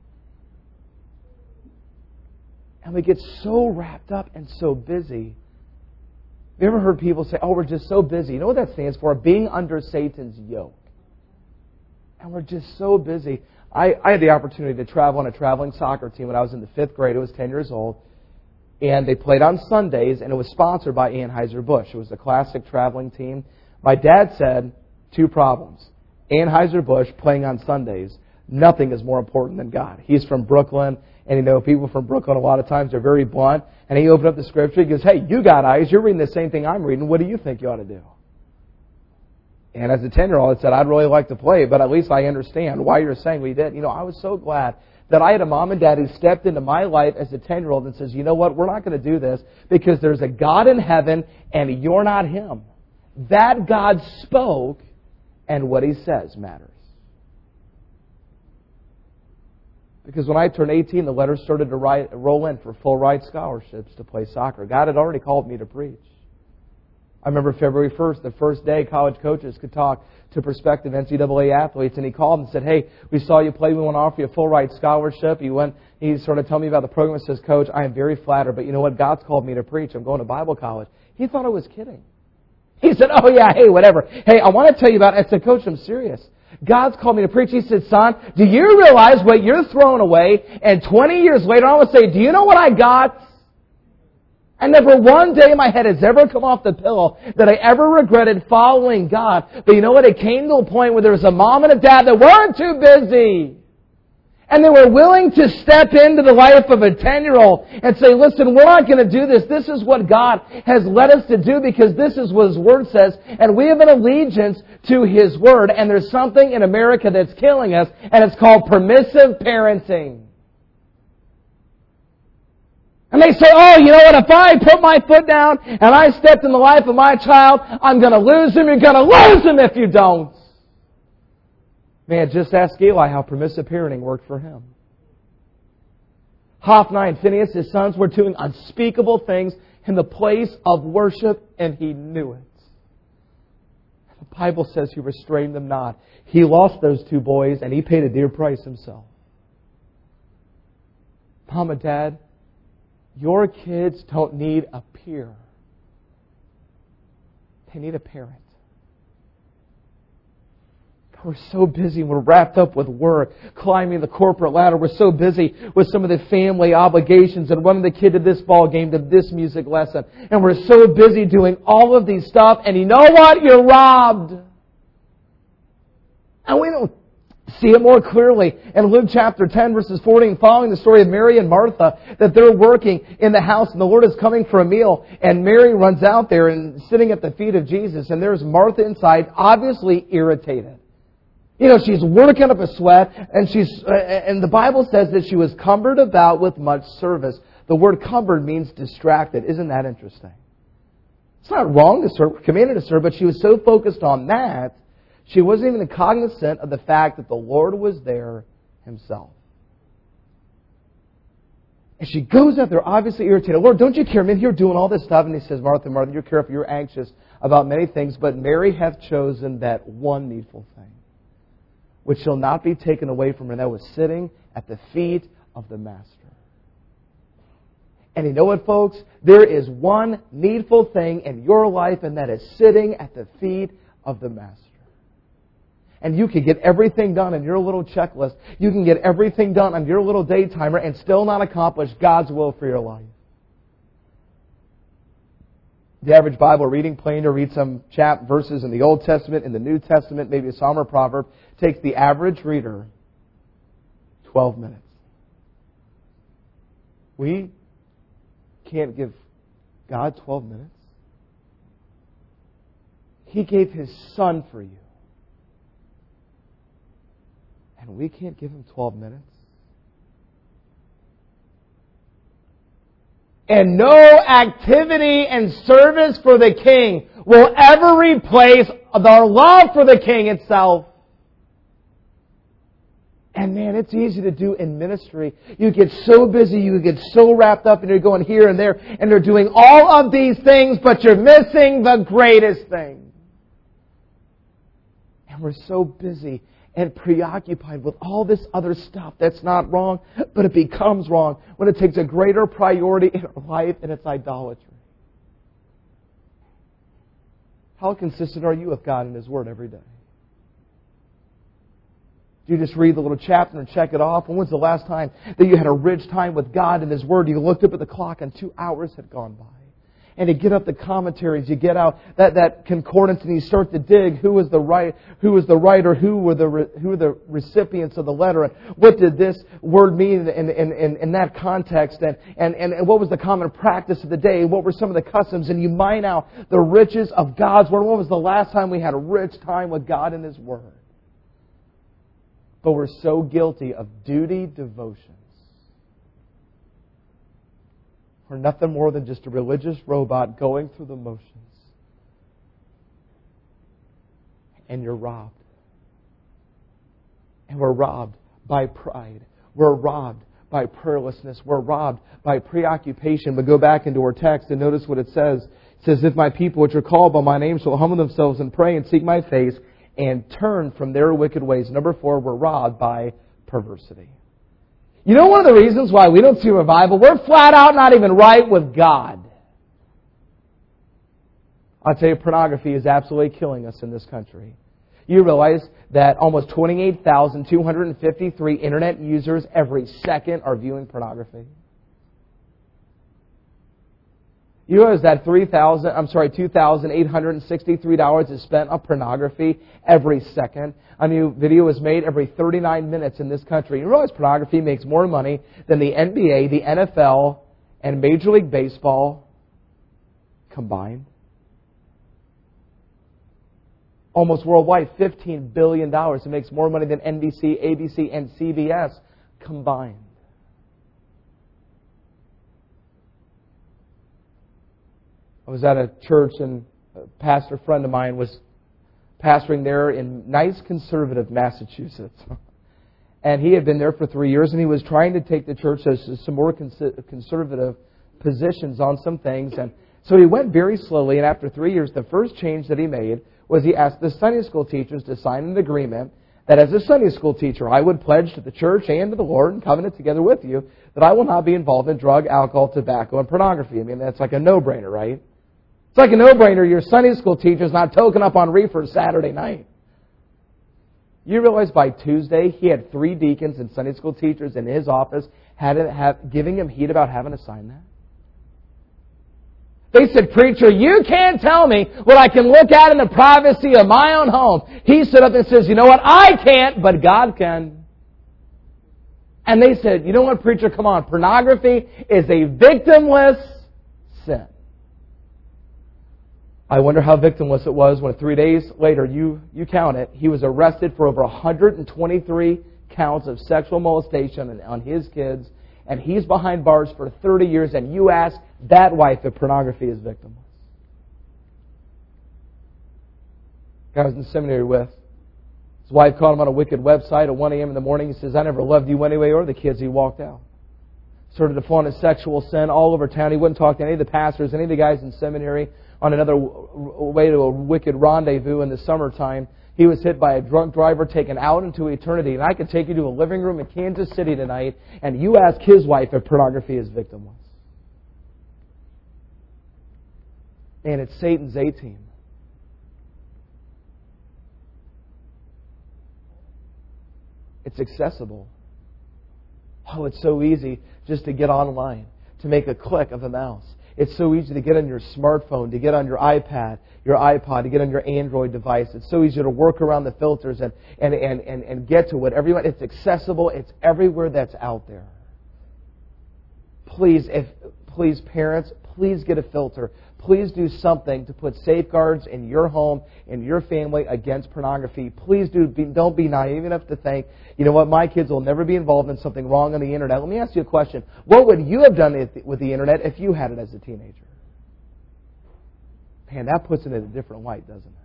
And we get so wrapped up and so busy. Have you ever heard people say, oh, we're just so busy? You know what that stands for? Being under Satan's yoke. And we're just so busy. I had the opportunity to travel on a traveling soccer team when I was in the 5th grade. I was 10 years old. And they played on Sundays, and it was sponsored by Anheuser-Busch. It was a classic traveling team. My dad said, 2 problems. Anheuser-Busch playing on Sundays. Nothing is more important than God. He's from Brooklyn, and you know, people from Brooklyn a lot of times are very blunt. And he opened up the scripture, he goes, hey, you got eyes, you're reading the same thing I'm reading, what do you think you ought to do? And as a 10-year-old, I said, I'd really like to play, but at least I understand why you're saying we did. You know, I was so glad that I had a mom and dad who stepped into my life as a 10-year-old and says, you know what, we're not going to do this because there's a God in heaven and you're not Him. That God spoke, and what He says matters. Because when I turned 18, the letters started to roll in for full ride scholarships to play soccer. God had already called me to preach. I remember February 1st, the first day college coaches could talk to prospective NCAA athletes, and he called and said, hey, we saw you play, we want to offer you a full ride scholarship. He sort of told me about the program and says, Coach, I am very flattered, but you know what? God's called me to preach. I'm going to Bible college. He thought I was kidding. He said, oh yeah, hey, whatever. Hey, I want to tell you about it. I said, Coach, I'm serious. God's called me to preach. He said, son, do you realize what you're throwing away? And 20 years later, I would say, do you know what I got? And never one day in my head has ever come off the pillow that I ever regretted following God. But you know what? It came to a point where there was a mom and a dad that weren't too busy. And they were willing to step into the life of a 10-year-old and say, listen, we're not going to do this. This is what God has led us to do because this is what His Word says. And we have an allegiance to His Word. And there's something in America that's killing us, and it's called permissive parenting. And they say, oh, you know what, if I put my foot down and I stepped in the life of my child, I'm going to lose him. You're going to lose him if you don't. Man, just ask Eli how permissive parenting worked for him. Hophni and Phinehas, his sons, were doing unspeakable things in the place of worship, and he knew it. The Bible says he restrained them not. He lost those 2 boys, and he paid a dear price himself. Mom and Dad, your kids don't need a peer. They need a parent. We're so busy. We're wrapped up with work, climbing the corporate ladder. We're so busy with some of the family obligations and running the kid to this ball game, to this music lesson. And we're so busy doing all of these stuff. And you know what? You're robbed. And we don't see it more clearly in Luke chapter 10, verses 40 and following, the story of Mary and Martha, that they're working in the house and the Lord is coming for a meal. And Mary runs out there and sitting at the feet of Jesus. And there's Martha inside, obviously irritated. You know, she's working up a sweat, and and the Bible says that she was cumbered about with much service. The word cumbered means distracted. Isn't that interesting? It's not wrong to serve, commanded to serve, but she was so focused on that, she wasn't even cognizant of the fact that the Lord was there Himself. And she goes out there, obviously irritated. Lord, don't you care? I'm in here doing all this stuff. And He says, Martha, Martha, you're careful, you're anxious about many things, but Mary hath chosen that one needful thing, which shall not be taken away from her. And that was sitting at the feet of the Master. And you know what, folks? There is one needful thing in your life, and that is sitting at the feet of the Master. And you can get everything done in your little checklist. You can get everything done on your little day timer and still not accomplish God's will for your life. The average Bible reading plan to read some verses in the Old Testament, in the New Testament, maybe a psalm or proverb, takes the average reader 12 minutes. We can't give God 12 minutes. He gave His Son for you. And we can't give Him 12 minutes. And no activity and service for the King will ever replace our love for the King itself. And man, it's easy to do in ministry. You get so busy, you get so wrapped up, and you're going here and there, and you're doing all of these things, but you're missing the greatest thing. And we're so busy and preoccupied with all this other stuff that's not wrong, but it becomes wrong when it takes a greater priority in our life, and it's idolatry. How consistent are you with God and His Word every day? Do you just read the little chapter and check it off? When was the last time that you had a rich time with God and His Word? You looked up at the clock and 2 hours had gone by. And you get up the commentaries, you get out that concordance, and you start to dig who was the writer, who were the recipients of the letter, and what did this word mean in that context, and what was the common practice of the day, what were some of the customs, and you mine out the riches of God's Word. When was the last time we had a rich time with God and His Word? But we're so guilty of duty devotions. We're nothing more than just a religious robot going through the motions. And you're robbed. And we're robbed by pride. We're robbed by prayerlessness. We're robbed by preoccupation. But go back into our text and notice what it says. It says, if my people which are called by my name shall humble themselves and pray and seek my face and turn from their wicked ways. Number 4, we're robbed by perversity. You know one of the reasons why we don't see revival? We're flat out not even right with God. I'll tell you, pornography is absolutely killing us in this country. You realize that almost 28,253 internet users every second are viewing pornography? You realize that $2,863 is spent on pornography every second. A new video is made every 39 minutes in this country. You realize pornography makes more money than the NBA, the NFL, and Major League Baseball combined? Almost worldwide, $15 billion. It makes more money than NBC, ABC, and CBS combined. I was at a church, and a pastor friend of mine was pastoring there in nice conservative Massachusetts. And he had been there for 3 years, and he was trying to take the church to some more conservative positions on some things. And so he went very slowly, and after 3 years, the first change that he made was he asked the Sunday school teachers to sign an agreement that as a Sunday school teacher, I would pledge to the church and to the Lord and covenant together with you that I will not be involved in drug, alcohol, tobacco, and pornography. I mean, that's like a no-brainer, right? It's like a no-brainer. Your Sunday school teacher's not toking up on reefer Saturday night. You realize by Tuesday he had 3 deacons and Sunday school teachers in his office giving him heat about having to sign that? They said, "Preacher, you can't tell me what I can look at in the privacy of my own home." He stood up and says, "You know what? I can't, but God can." And they said, "You know what, preacher? Come on. Pornography is a victimless sin." I wonder how victimless it was when 3 days later, you count it, he was arrested for over 123 counts of sexual molestation on his kids, and he's behind bars for 30 years, and you ask that wife if pornography is victimless. Guy I was in seminary with, his wife caught him on a wicked website at 1 a.m. in the morning. He says, "I never loved you anyway," or the kids. He walked out. Started to flaunt his sexual sin all over town. He wouldn't talk to any of the pastors, any of the guys in seminary. On another way to a wicked rendezvous in the summertime, he was hit by a drunk driver taken out into eternity. And I could take you to a living room in Kansas City tonight, and you ask his wife if pornography is victimless. And it's Satan's A-team. It's accessible. Oh, it's so easy just to get online, to make a click of a mouse. It's so easy to get on your smartphone, to get on your iPad, your iPod, to get on your Android device. It's so easy to work around the filters and get to whatever you want. It's accessible. It's everywhere that's out there. Please, parents, please get a filter. Please do something to put safeguards in your home, in your family against pornography. Please don't be naive enough to think, you know what, my kids will never be involved in something wrong on the Internet. Let me ask you a question. What would you have done with the Internet if you had it as a teenager? Man, that puts it in a different light, doesn't it?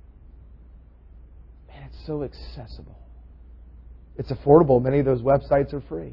Man, it's so accessible. It's affordable. Many of those websites are free.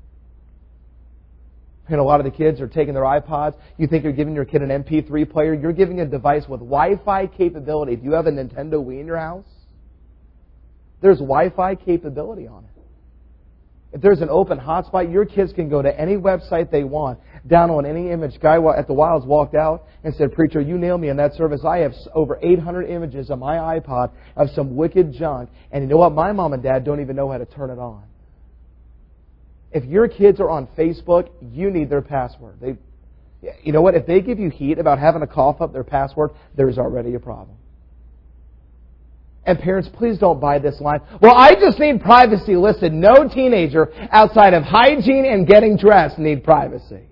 And a lot of the kids are taking their iPods. You think you're giving your kid an MP3 player. You're giving a device with Wi-Fi capability. Do you have a Nintendo Wii in your house? There's Wi-Fi capability on it. If there's an open hotspot, your kids can go to any website they want, download any image. Guy at the Wilds walked out and said, "Preacher, you nailed me in that service. I have over 800 images on my iPod of some wicked junk. And you know what? My mom and dad don't even know how to turn it on." If your kids are on Facebook, you need their password. You know what? If they give you heat about having to cough up their password, there's already a problem. And parents, please don't buy this line. "Well, I just need privacy." Listen, no teenager outside of hygiene and getting dressed need privacy.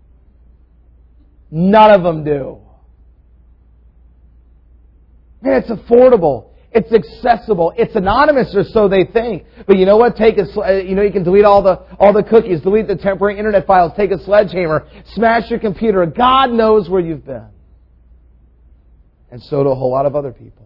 None of them do. Man, it's affordable. It's accessible. It's anonymous, or so they think. But you know what? You can delete all the cookies, delete the temporary internet files, take a sledgehammer, smash your computer. God knows where you've been. And so do a whole lot of other people.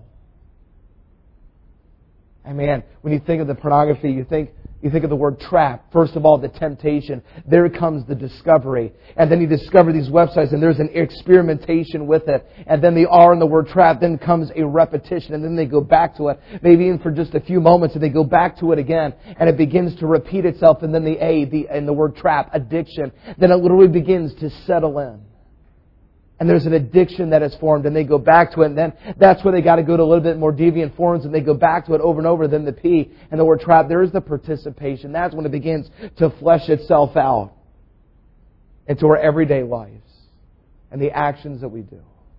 And man, when you think of the pornography, you think of the word trap. First of all, the temptation. There comes the discovery. And then you discover these websites and there's an experimentation with it. And then the R in the word trap, then comes a repetition. And then they go back to it, maybe even for just a few moments, and they go back to it again. And it begins to repeat itself. And then the A in the word trap, addiction. Then it literally begins to settle in. And there's an addiction that is formed, and they go back to it, and then that's where they got to go to a little bit more deviant forms, and they go back to it over and over. Then the P and the word trap, there is the participation. That's when it begins to flesh itself out into our everyday lives and the actions that we do.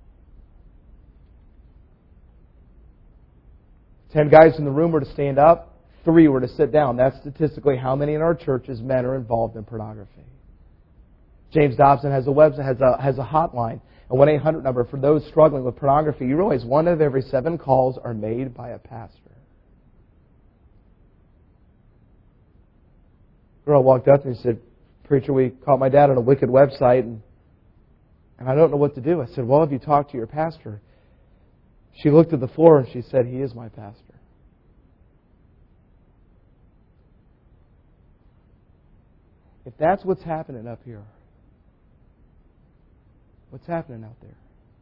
10 guys in the room were to stand up, 3 were to sit down. That's statistically how many in our churches men are involved in pornography. James Dobson has a website, has a hotline, a 1-800 number for those struggling with pornography. You realize 1 of every 7 calls are made by a pastor. A girl walked up to me and said, "Preacher, we caught my dad on a wicked website, and I don't know what to do." I said, "Well, have you talked to your pastor?" She looked at the floor and she said, "He is my pastor." If that's what's happening up here, what's happening out there?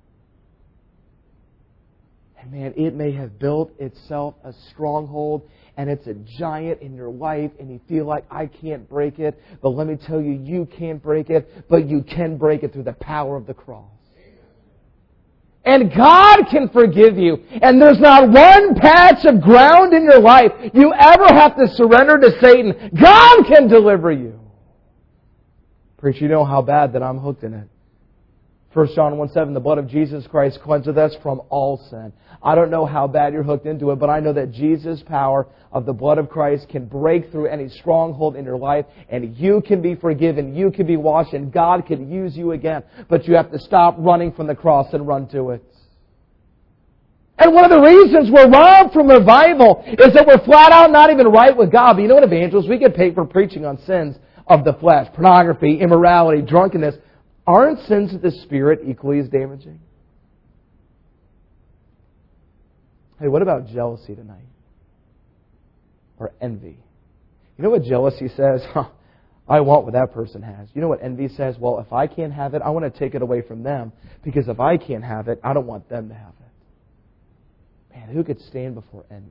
And man, it may have built itself a stronghold, and it's a giant in your life, and you feel like, "I can't break it." But let me tell you, you can't break it, but you can break it through the power of the cross. And God can forgive you. And there's not one patch of ground in your life you ever have to surrender to Satan. God can deliver you. Preacher, you know how bad that I'm hooked in it. 1 John 1:7, the blood of Jesus Christ cleanseth us from all sin. I don't know how bad you're hooked into it, but I know that Jesus' power of the blood of Christ can break through any stronghold in your life, and you can be forgiven, you can be washed, and God can use you again. But you have to stop running from the cross and run to it. And one of the reasons we're robbed from revival is that we're flat out not even right with God. But you know what, evangelists? We get paid for preaching on sins of the flesh, pornography, immorality, drunkenness. Aren't sins of the Spirit equally as damaging? Hey, what about jealousy tonight? Or envy? You know what jealousy says? I want what that person has. You know what envy says? Well, if I can't have it, I want to take it away from them. Because if I can't have it, I don't want them to have it. Man, who could stand before envy?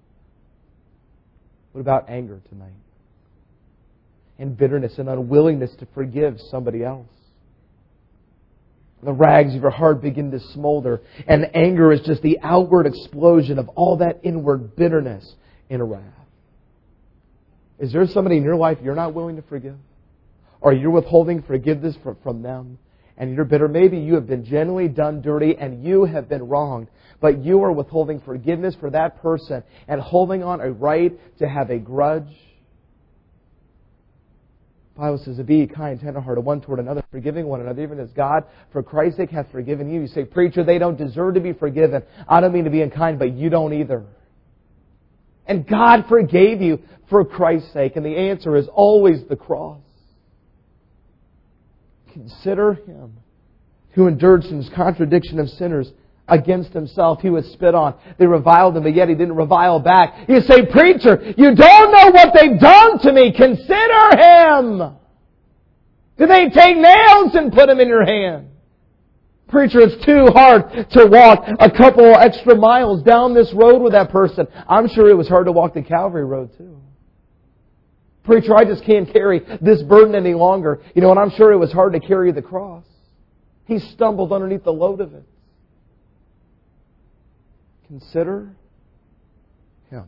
What about anger tonight? And bitterness and unwillingness to forgive somebody else. The rags of your heart begin to smolder, and anger is just the outward explosion of all that inward bitterness and wrath. Is there somebody in your life you're not willing to forgive? Or you're withholding forgiveness from them, and you're bitter? Maybe you have been genuinely done dirty and you have been wronged, but you are withholding forgiveness for that person and holding on a right to have a grudge. The Bible says to be kind, tender-hearted, one toward another, forgiving one another, even as God, for Christ's sake, hath forgiven you. You say, preacher, they don't deserve to be forgiven. I don't mean to be unkind, but you don't either. And God forgave you for Christ's sake. And the answer is always the cross. Consider Him who endured sin's contradiction of sinners against Himself. He was spit on. They reviled Him, but yet He didn't revile back. You say, preacher, you don't know what they've done to me. Consider Him. Did they take nails and put them in your hand? Preacher, it's too hard to walk a couple extra miles down this road with that person. I'm sure it was hard to walk the Calvary Road too. Preacher, I just can't carry this burden any longer. You know, and I'm sure it was hard to carry the cross. He stumbled underneath the load of it. Consider Him.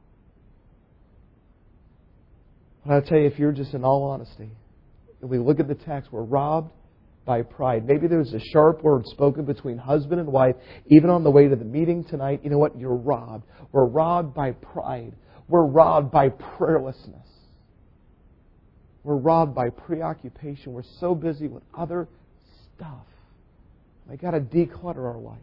But I'll tell you, if you're just in all honesty, if we look at the text, we're robbed by pride. Maybe there's a sharp word spoken between husband and wife, even on the way to the meeting tonight. You know what? You're robbed. We're robbed by pride. We're robbed by prayerlessness. We're robbed by preoccupation. We're so busy with other stuff. We've got to declutter our life.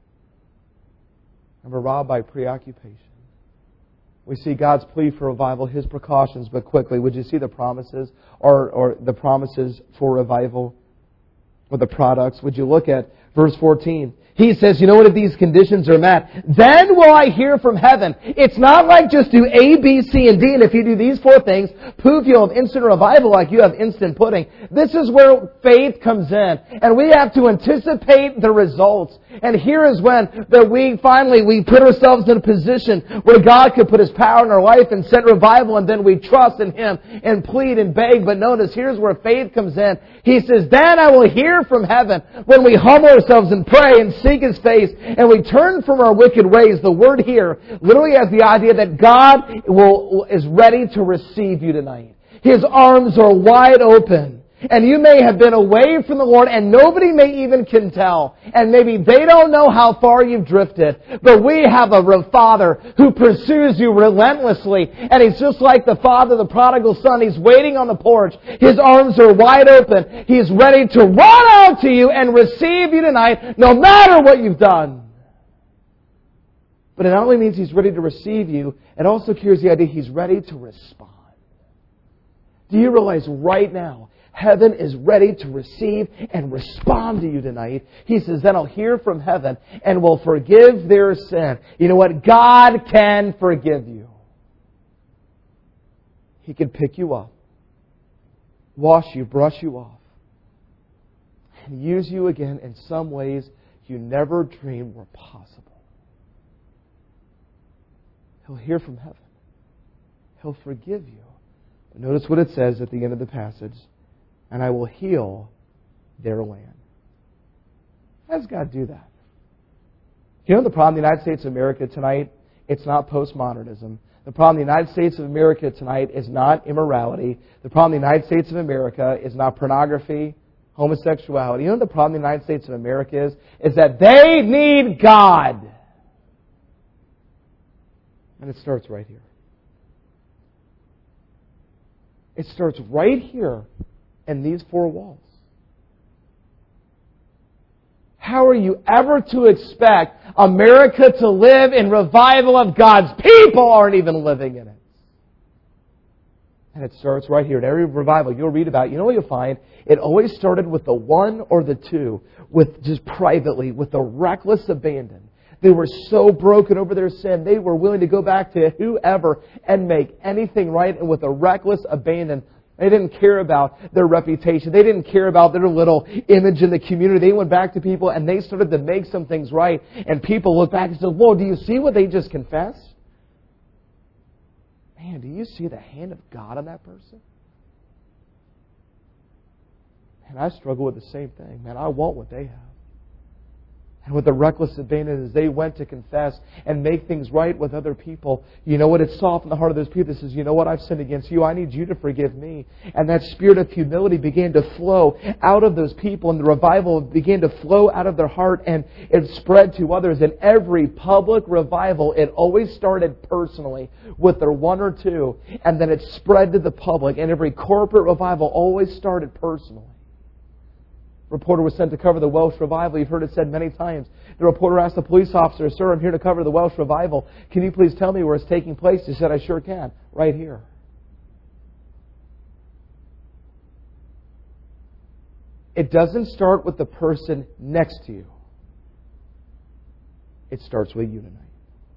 And we're robbed by preoccupation. We see God's plea for revival, His precautions, but quickly, would you see the promises or the promises for revival or the products? Would you look at verse 14? He says, you know what, if these conditions are met, then will I hear from heaven. It's not like just do A, B, C, and D, and if you do these four things, poof, you'll have instant revival like you have instant pudding. This is where faith comes in. And we have to anticipate the results. And here is when we put ourselves in a position where God could put His power in our life and send revival, and then we trust in Him and plead and beg. But notice, here's where faith comes in. He says, then I will hear from heaven. When we humble ourselves and pray and seek His face and we turn from our wicked ways. The word here literally has the idea that God is ready to receive you tonight. His arms are wide open. And you may have been away from the Lord and nobody may even can tell. And maybe they don't know how far you've drifted. But we have a Father who pursues you relentlessly. And He's just like the father, the prodigal son. He's waiting on the porch. His arms are wide open. He's ready to run out to you and receive you tonight, no matter what you've done. But it not only means He's ready to receive you, it also carries the idea He's ready to respond. Do you realize right now, heaven is ready to receive and respond to you tonight. He says, then I'll hear from heaven and will forgive their sin. You know what? God can forgive you. He can pick you up, wash you, brush you off, and use you again in some ways you never dreamed were possible. He'll hear from heaven. He'll forgive you. But notice what it says at the end of the passage. And I will heal their land. How does God do that? You know the problem in the United States of America tonight? It's not postmodernism. The problem in the United States of America tonight is not immorality. The problem in the United States of America is not pornography, homosexuality. You know what the problem in the United States of America is? Is that they need God. And it starts right here. It starts right here in these four walls. How are you ever to expect America to live in revival if God's people aren't even living in it? And it starts right here. In every revival you'll read about, you know what you'll find? It always started with the one or the two, with just privately, with a reckless abandon. They were so broken over their sin, they were willing to go back to whoever and make anything right, and with a reckless abandon. They didn't care about their reputation. They didn't care about their little image in the community. They went back to people and they started to make some things right. And people look back and say, "Whoa, do you see what they just confessed? Man, do you see the hand of God on that person?" And I struggle with the same thing. Man, I want what they have. And with the reckless abandon, as they went to confess and make things right with other people, you know what? It softened the heart of those people that says, "You know what? I've sinned against you. I need you to forgive me." And that spirit of humility began to flow out of those people, and the revival began to flow out of their heart, and it spread to others. And every public revival, it always started personally with their one or two, and then it spread to the public. And every corporate revival always started personally. Reporter was sent to cover the Welsh revival. You've heard it said many times. The reporter asked the police officer, "Sir, I'm here to cover the Welsh revival. Can you please tell me where it's taking place?" He said, "I sure can. Right here." It doesn't start with the person next to you. It starts with you tonight.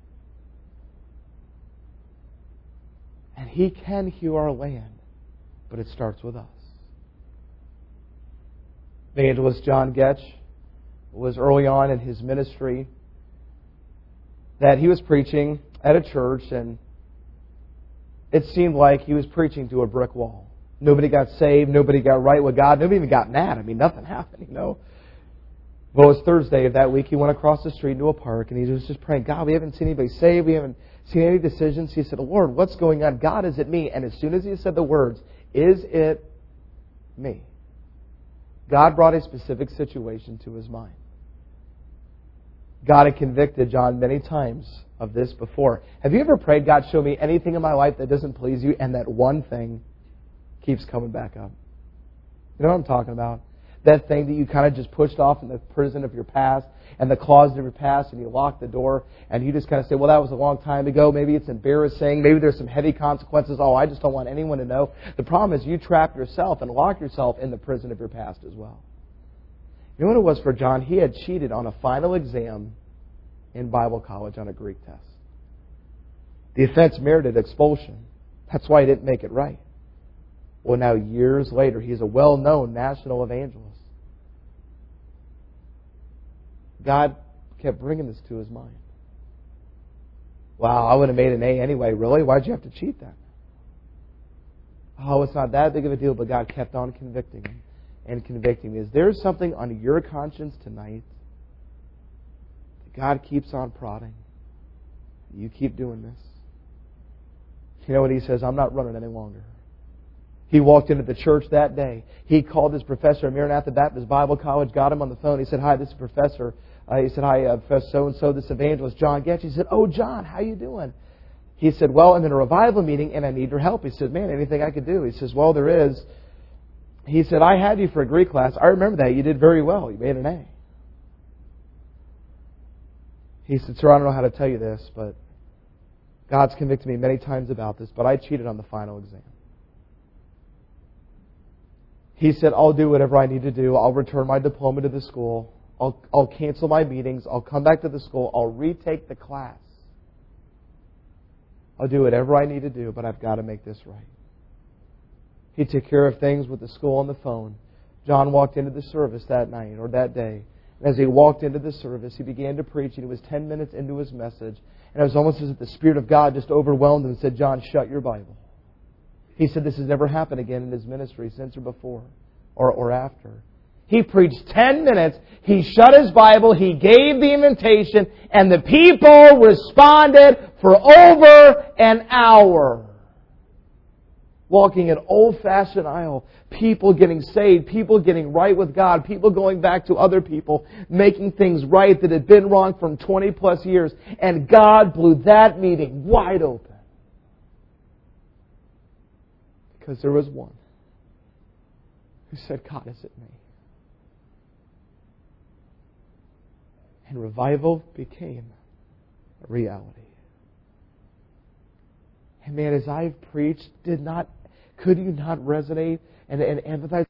And He can heal our land, but it starts with us. Evangelist John Getch was early on in his ministry that he was preaching at a church, and it seemed like he was preaching to a brick wall. Nobody got saved. Nobody got right with God. Nobody even got mad. I mean, nothing happened, you know. Well, it was Thursday of that week. He went across the street into a park, and he was just praying, "God, we haven't seen anybody saved. We haven't seen any decisions." He said, "Lord, what's going on? God, is it me?" And as soon as he said the words, "Is it me?" God brought a specific situation to his mind. God had convicted John many times of this before. Have you ever prayed, "God, show me anything in my life that doesn't please you," and that one thing keeps coming back up? You know what I'm talking about? That thing that you kind of just pushed off in the prison of your past and the closet of your past, and you lock the door, and you just kind of say, "Well, that was a long time ago. Maybe it's embarrassing. Maybe there's some heavy consequences. Oh, I just don't want anyone to know." The problem is you trap yourself and lock yourself in the prison of your past as well. You know what it was for John? He had cheated on a final exam in Bible college on a Greek test. The offense merited expulsion. That's why he didn't make it right. Well, now years later, he's a well-known national evangelist. God kept bringing this to his mind. "Wow, I would have made an A anyway. Really? Why'd you have to cheat then?" "Oh, it's not that big of a deal," but God kept on convicting him and convicting me. Is there something on your conscience tonight that God keeps on prodding? You keep doing this. You know what he says? "I'm not running any longer." He walked into the church that day. He called his professor at Maranatha Baptist Bible College, got him on the phone. He said, "Hi, this is Professor." He said, "Hi, Professor so-and-so, this evangelist, John Getch." He said, "Oh, John, how you doing?" He said, "Well, I'm in a revival meeting and I need your help." He said, "Man, anything I could do?" He says, "Well, there is." He said, "I had you for a Greek class. I remember that. You did very well. You made an A." He said, "Sir, I don't know how to tell you this, but God's convicted me many times about this, but I cheated on the final exam." He said, "I'll do whatever I need to do. I'll return my diploma to the school. I'll cancel my meetings. I'll come back to the school. I'll retake the class. I'll do whatever I need to do, but I've got to make this right." He took care of things with the school on the phone. John walked into the service that night or that day. And as he walked into the service, he began to preach, and he was 10 minutes into his message. And it was almost as if the Spirit of God just overwhelmed him and said, "John, shut your Bible." He said this has never happened again in his ministry since or before or after. He preached 10 minutes. He shut his Bible. He gave the invitation. And the people responded for over an hour. Walking an old-fashioned aisle. People getting saved. People getting right with God. People going back to other people. Making things right that had been wrong for 20 plus years. And God blew that meeting wide open. Because there was one who said, God, is it me? And revival became a reality. And man, as I've preached, could you not resonate and empathize?